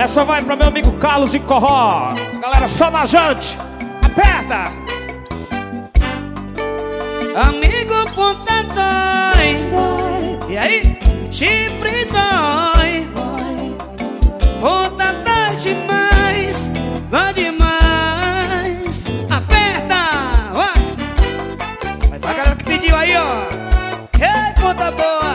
Essa vai pra meu amigo Carlos e Corró. Galera, só na jante. Aperta. Amigo, ponta dói. E aí? Chifre dói. Ponta dói demais. Dói demais. Aperta. Vai pra galera que pediu aí, ó. Ei, ponta boa.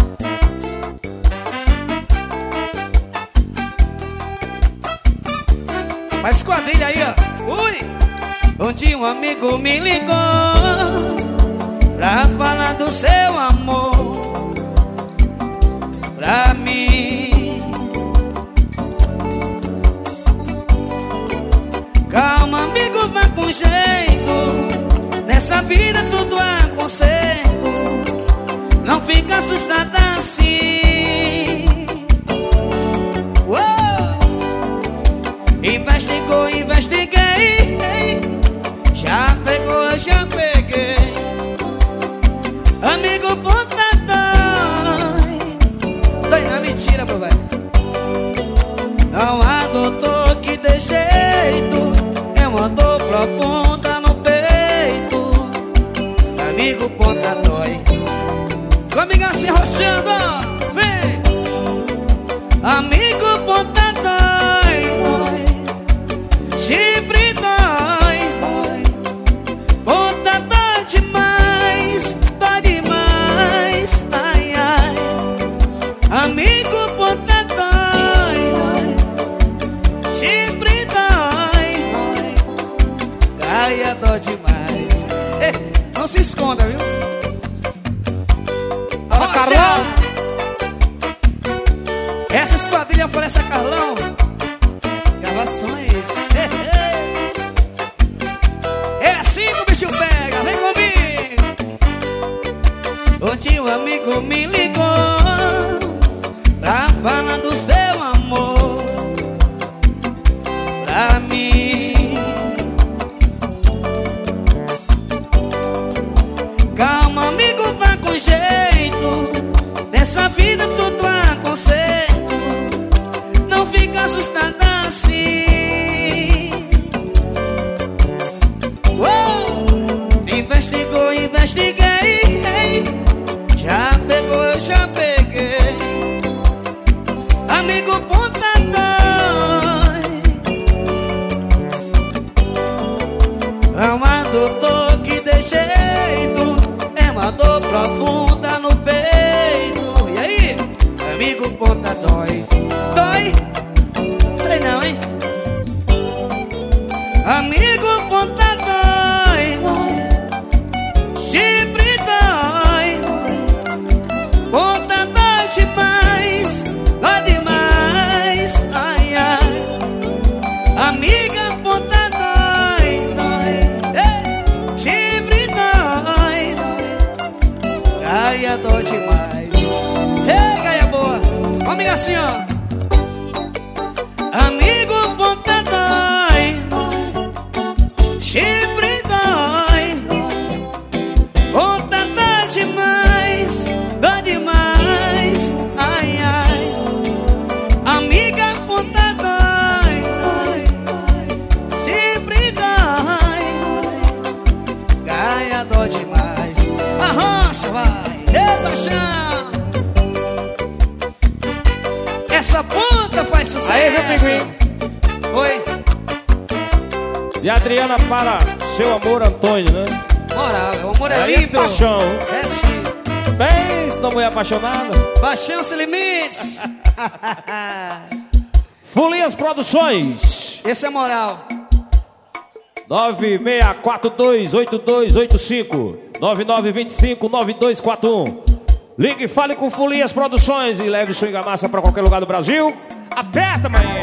Faz quadrilha aí, ó. Ui! Um dia um amigo me ligou pra falar do seu amor pra mim. Calma, amigo, vá com jeito. Nessa vida tudo há conserto. Não fica assustada assim. Investigou, investiguei. Já pegou, eu já peguei. Amigo, ponta dói. Dói na mentira, meu velho. Não há doutor que dê jeito. É uma dor profunda no peito. Amigo, ponta dói. Com a amiga se rochando, ó. Vem. Amigo, ponta dói. Chifre dói. Ponta dói demais. Dói demais. Ai, ai. Amigo, ponta dói. Chifre dói. Gaia dói demais. Não se esconda, viu? Fala, Carlão. Essa esquadrilha oferece a Carlão. Gravações. É assim que o bicho pega, vem comigo. Ontem um amigo me ligou pra falar do seu amor pra mim. Calma, amigo, vá com jeito. Nessa vida tudo há conserto. Não fica assustada assim. Investigou, investiguei. Já pegou, eu já peguei. Amigo, ponta dói. Não há doutor que dê jeito. É uma dor profunda no peito. E aí? Amigo, ponta dói. Dói? Sei não, hein? Amigo, ponta dói. Chifre dói. Ponta dói demais. Dói demais. Ai, ai. Amiga, ponta dói. Ei. Chifre dói. Gaia dói demais. Ei, gaia boa. Ó, amiga, assim, ó. Amigo, ponta dói. Chifre dói. Ponta dói demais. Dói demais. Ai, ai. Amiga, ponta dói. Chifre dói. Gaia dói demais. Arrocha, vai. Eita, chão. Essa ponta faz sucesso. Aí, meu pinguim. Oi. De Adriana para seu amor Antônio, né? Moral, o amor é Aí é lindo. paixão. É sim. Pensa na mulher apaixonada. Paixão sem limites. Fulinhas Produções. Esse é moral. 96428285 99259241. Ligue e fale com Fulinhas Produções e leve sua argamassa para qualquer lugar do Brasil. Aperta, mãe.